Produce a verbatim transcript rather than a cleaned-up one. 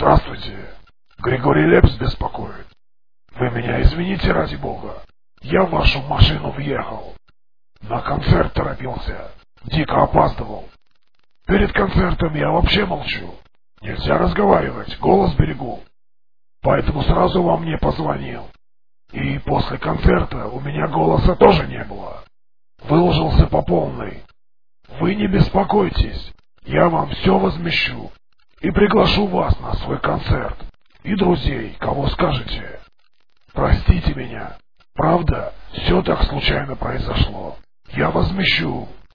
Здравствуйте. Григорий Лепс беспокоит. Вы меня извините, ради бога. Я в вашу машину въехал. На концерт торопился. Дико опаздывал. Перед концертом я вообще молчу. Нельзя разговаривать, голос берегу. Поэтому сразу вам не позвонил. И после концерта у меня голоса тоже не было. Выложился по полной. Вы не беспокойтесь, я вам все возмещу. И приглашу вас на свой концерт. И друзей, кого скажете. Простите меня. Правда, все так случайно произошло. Я возмещу.